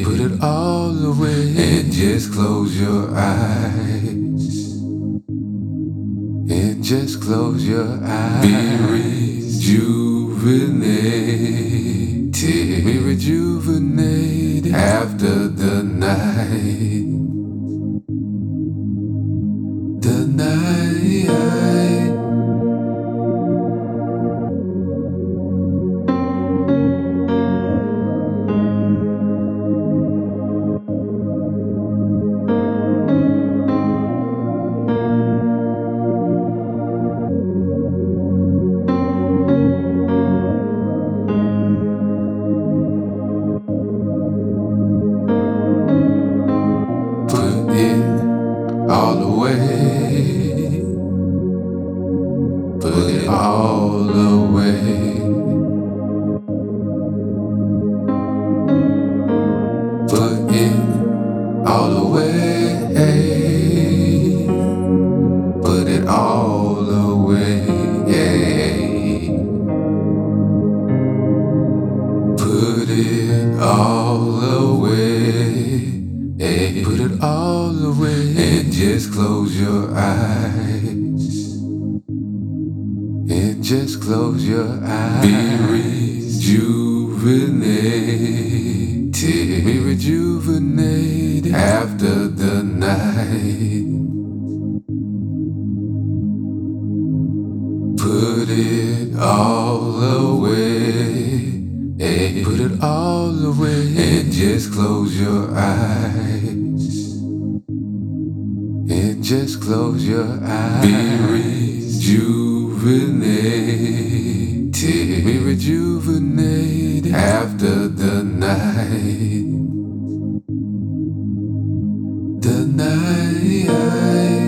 Put it all away and just close your eyes. And just close your eyes. Be rejuvenated. Be rejuvenated after the night. The night. All away, put it all away. Put it all away. Put it all away. Put it all away. Put it all away and just close your eyes. And just close your eyes. Be rejuvenated. Be rejuvenated after the night. Put it all away. Put it all away and just close your eyes. And just close your eyes. Be rejuvenated. Be rejuvenated after the night. The night.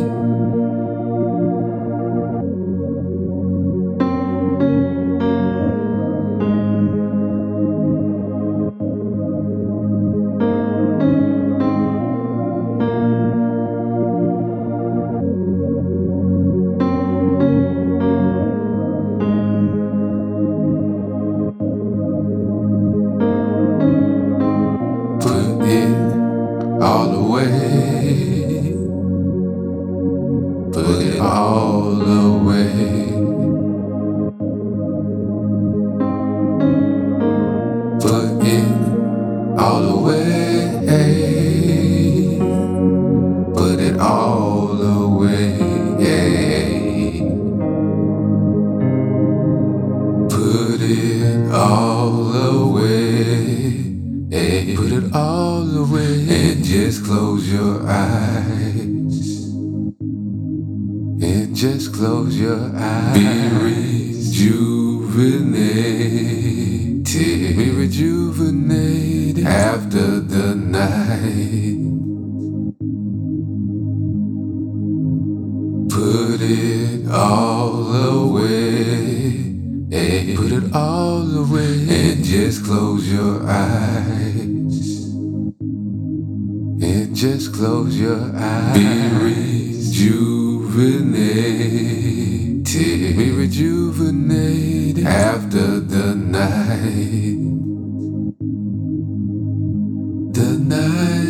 All away, put it all away. Put it all away. Put it all away. Put it all away. Put it all away and just close your eyes. And just close your eyes. Be rejuvenated. Be rejuvenated after the night. Put it all away. Put it all away and just close your eyes. And just close your eyes. Be rejuvenated. Be rejuvenated after the night. The night.